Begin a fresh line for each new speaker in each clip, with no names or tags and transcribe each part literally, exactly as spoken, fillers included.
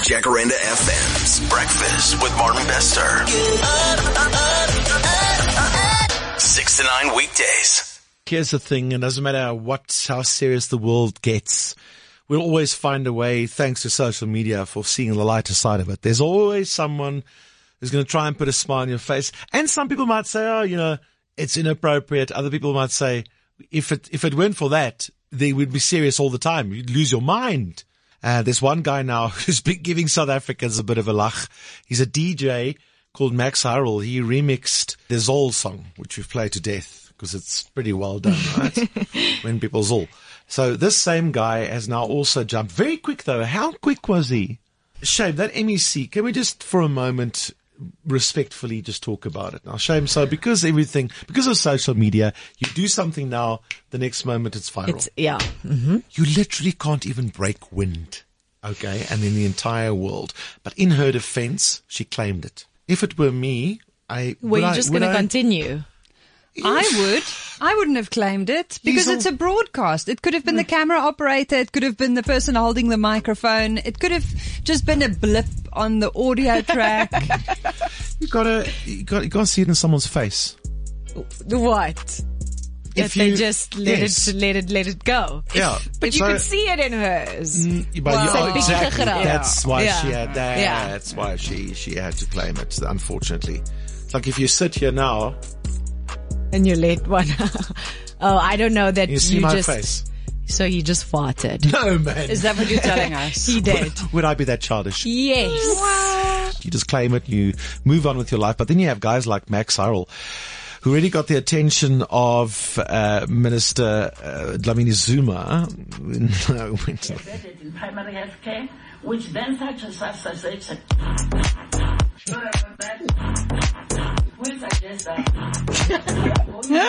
Jacaranda F M's Breakfast with Martin Bester. Six to nine weekdays.
Here's the thing, and doesn't matter what, how serious the world gets, we'll always find a way, thanks to social media, for seeing the lighter side of it. There's always someone who's going to try and put a smile on your face. And some people might say, oh, you know, it's inappropriate. Other people might say, if it, if it weren't for that, they would be serious all the time. You'd lose your mind. Uh, there's one guy now who's been giving South Africans a bit of a lach. He's a D J called Max Harrell. He remixed the Zol song, which we've played to death because it's pretty well done, right? When people Zol. So this same guy has now also jumped. Very quick though. How quick was he? Shame, that M E C, can we just for a moment respectfully just talk about it now? Shame. So because everything, because of social media, you do something now, the next moment it's viral.
It's, yeah. Mm-hmm.
You literally can't even break wind. Okay. And in the entire world. But in her defense, she claimed it. If it were me, I
Were you
I,
just going to continue?
I would. I wouldn't have claimed it because it's a broadcast. It could have been the camera operator. It could have been the person holding the microphone. It could have just been a blip on the audio track.
You gotta, you gotta, you gotta see it in someone's face.
What? If they you, just let yes. it, let it, let it go.
Yeah.
But
if
you
so,
can see it in hers.
Mm, but
wow.
you, oh, exactly. That's why
yeah.
she had that.
Yeah.
That's why she, she had to claim it, unfortunately. It's like if you sit here now.
And you let one. Oh, I don't know that
you, see
you
my
just.
Face.
So he just farted.
No, man.
Is that what you're telling us?
He did.
Would, would I be that childish?
Yes.
What? You just claim it, you move on with your life. But then you have guys like Max Harrell, who really got the attention of uh, Minister uh, Dlamini Zuma.
Embedded in primary health care, which then touches us as a sure about that. We suggest that.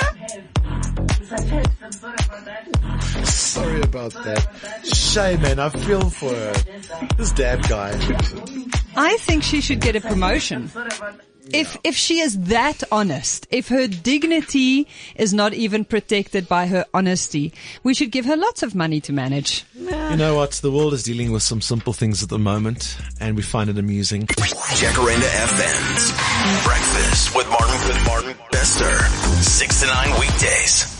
Sorry about that. Shame, man. I feel for her. This damn guy.
I think she should get a promotion. If if she is that honest, if her dignity is not even protected by her honesty, we should give her lots of money to manage.
You know what? The world is dealing with some simple things at the moment, and we find it amusing.
Jacaranda F M's Breakfast with Martin with Martin Bester. Six to nine weekdays.